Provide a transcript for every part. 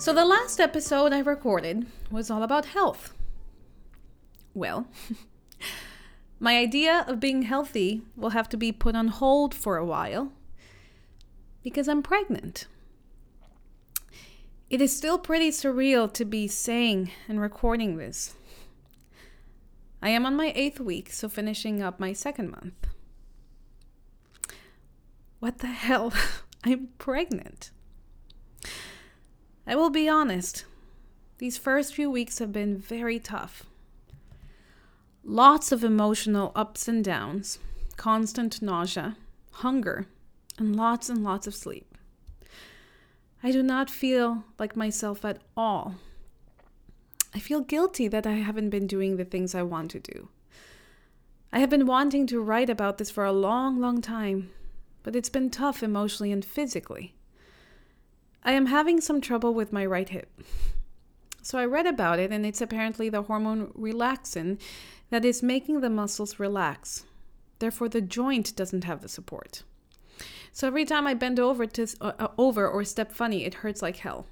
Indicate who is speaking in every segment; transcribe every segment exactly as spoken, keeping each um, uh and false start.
Speaker 1: So the last episode I recorded was all about health. Well, my idea of being healthy will have to be put on hold for a while because I'm pregnant. It is still pretty surreal to be saying and recording this. I am on my eighth week, so finishing up my second month. What the hell? I'm pregnant. I will be honest, these first few weeks have been very tough. Lots of emotional ups and downs, constant nausea, hunger, and lots and lots of sleep. I do not feel like myself at all. I feel guilty that I haven't been doing the things I want to do. I have been wanting to write about this for a long, long time, but it's been tough emotionally and physically. I am having some trouble with my right hip. So I read about it, and it's apparently the hormone relaxin that is making the muscles relax. Therefore, the joint doesn't have the support. So every time I bend over to uh, over or step funny, it hurts like hell.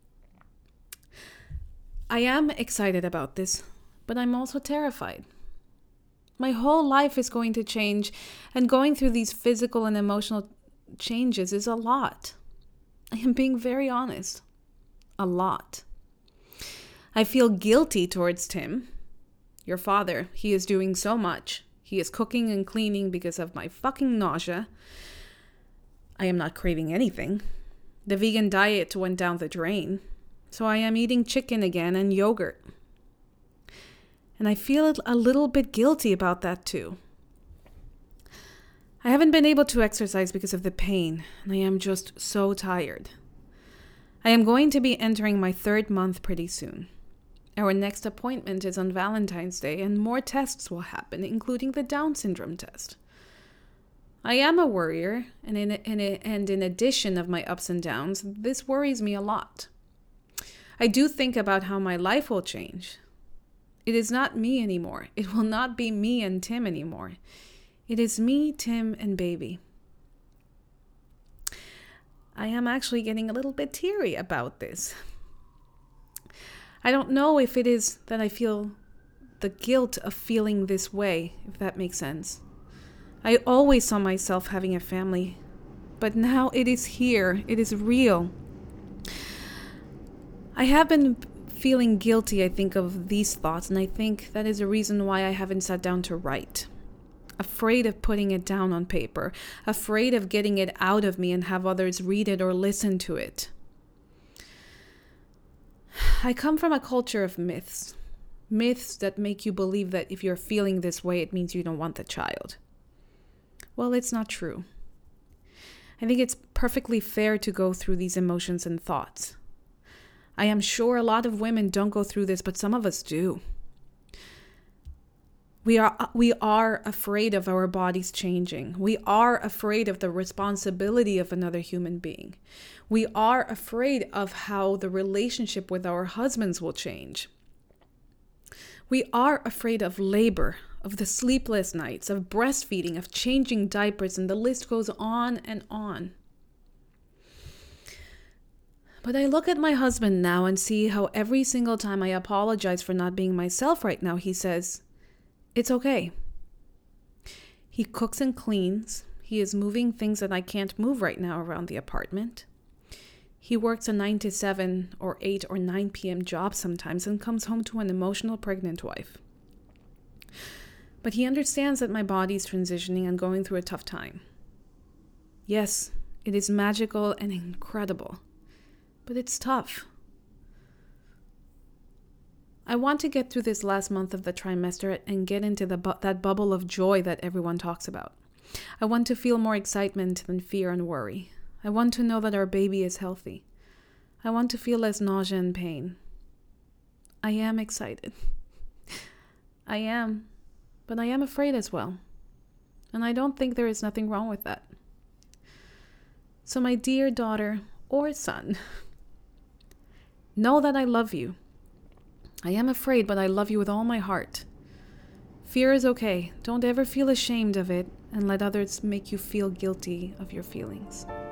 Speaker 1: I am excited about this, but I'm also terrified. My whole life is going to change, and going through these physical and emotional changes is a lot. I am being very honest. A lot. I feel guilty towards Tim, your father. He is doing so much. He is cooking and cleaning because of my fucking nausea. I am not craving anything. The vegan diet went down the drain. So I am eating chicken again and yogurt. And I feel a little bit guilty about that too. I haven't been able to exercise because of the pain, and I am just so tired. I am going to be entering my third month pretty soon. Our next appointment is on Valentine's Day, and more tests will happen, including the Down syndrome test. I am a worrier, and in, in, and in addition of my ups and downs, this worries me a lot. I do think about how my life will change. It is not me anymore. It will not be me and Tim anymore. It is me, Tim, and baby. I am actually getting a little bit teary about this. I don't know if it is that I feel the guilt of feeling this way, if that makes sense. I always saw myself having a family, but now it is here. It is real. I have been feeling guilty, I think, of these thoughts, and I think that is a reason why I haven't sat down to write. Afraid of putting it down on paper, afraid of getting it out of me and have others read it or listen to it. I come from a culture of myths. Myths that make you believe that if you're feeling this way, it means you don't want the child. Well, it's not true. I think it's perfectly fair to go through these emotions and thoughts. I am sure a lot of women don't go through this, but some of us do. We are we are afraid of our bodies changing. We are afraid of the responsibility of another human being. We are afraid of how the relationship with our husbands will change. We are afraid of labor, of the sleepless nights, of breastfeeding, of changing diapers, and the list goes on and on. But I look at my husband now and see how every single time I apologize for not being myself right now, he says, "It's okay." He cooks and cleans. He is moving things that I can't move right now around the apartment. He works a nine to seven or eight or nine p.m. job sometimes and comes home to an emotional pregnant wife. But he understands that my body is transitioning and going through a tough time. Yes, it is magical and incredible, but it's tough. I want to get through this last month of the trimester and get into the bu- that bubble of joy that everyone talks about. I want to feel more excitement than fear and worry. I want to know that our baby is healthy. I want to feel less nausea and pain. I am excited. I am, but I am afraid as well. And I don't think there is nothing wrong with that. So my dear daughter or son, know that I love you. I am afraid, but I love you with all my heart. Fear is okay. Don't ever feel ashamed of it and let others make you feel guilty of your feelings.